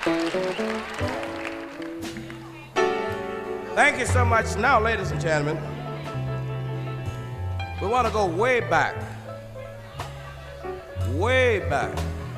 Thank you so much. Now, ladies and gentlemen, we want to go way back. Way back.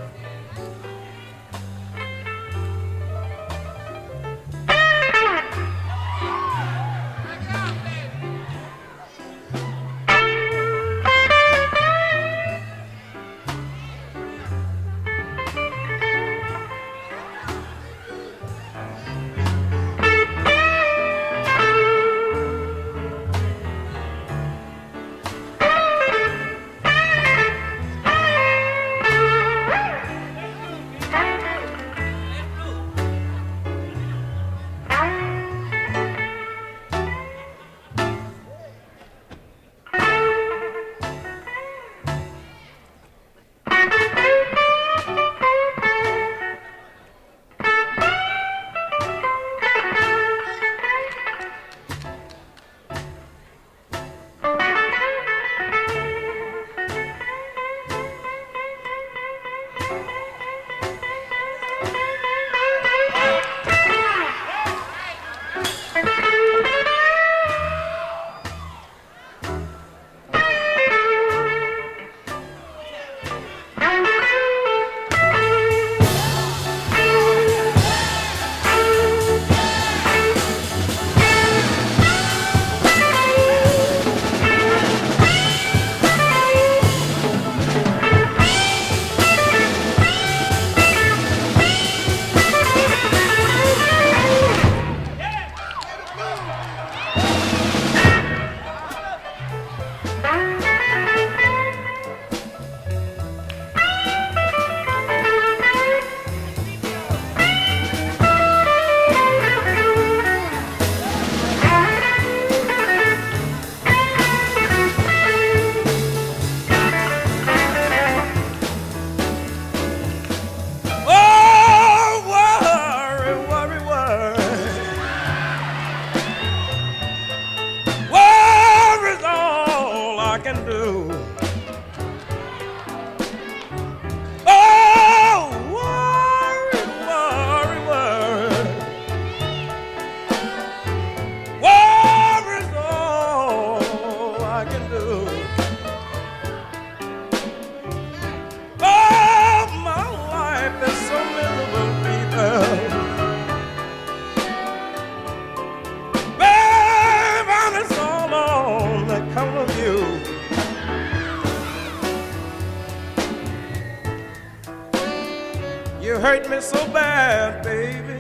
You hurt me so bad, baby,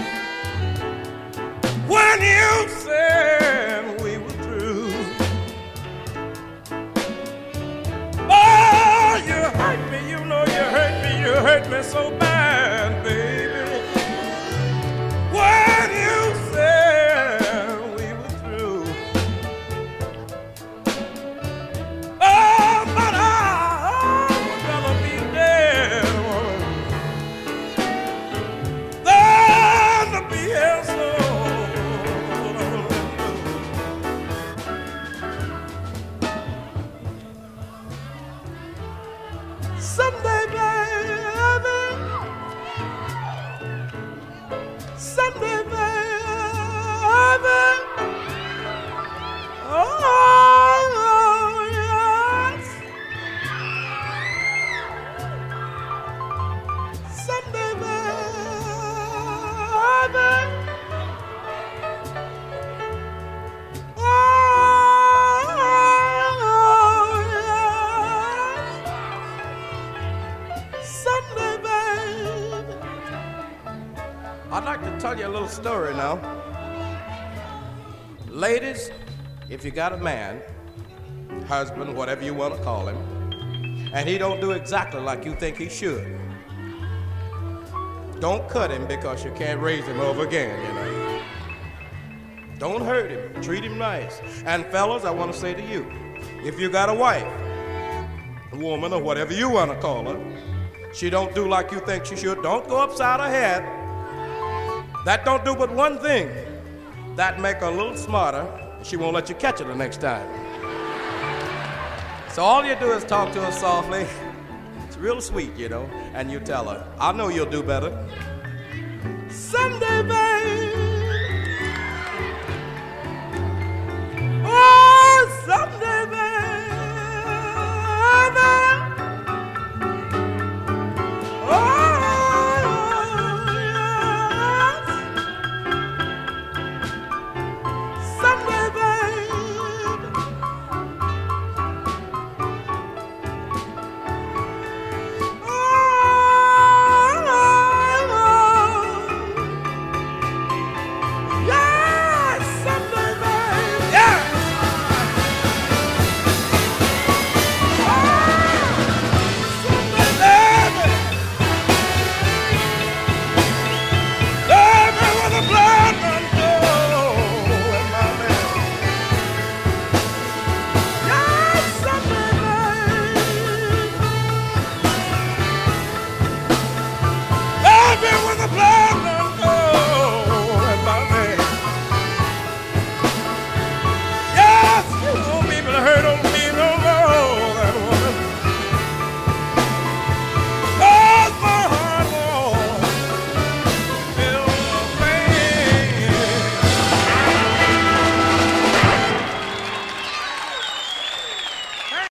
when you said we were through. Oh, you hurt me, you know you hurt me so bad, baby, when you said we were through. Oh, but I'd rather be dead than to be here so. Someday, baby, someday, baby, oh, yes, someday, baby, oh, yes, someday, baby. I'd like to tell you a little story now. Ladies, if you got a man, husband, whatever you want to call him, and he don't do exactly like you think he should, don't cut him because you can't raise him over again, you know. Don't hurt him. Treat him nice. And fellas, I want to say to you, if you got a wife, a woman, or whatever you want to call her, she don't do like you think she should, don't go upside her head. That don't do but one thing. That make her a little smarter. She won't let you catch her the next time. So all you do is talk to her softly. It's real sweet, you know, and you tell her, I know you'll do better. Some